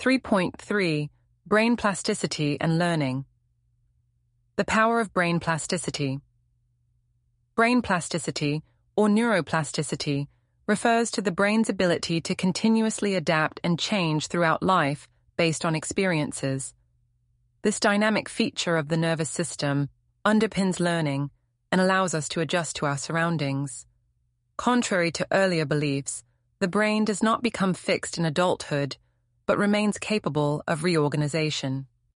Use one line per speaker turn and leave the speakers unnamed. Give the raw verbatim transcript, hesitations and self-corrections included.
three point three. Brain plasticity and learning. The power of brain plasticity. Brain plasticity, or neuroplasticity, refers to the brain's ability to continuously adapt and change throughout life based on experiences. This dynamic feature of the nervous system underpins learning and allows us to adjust to our surroundings. Contrary to earlier beliefs, the brain does not become fixed in adulthood, but remains capable of reorganization.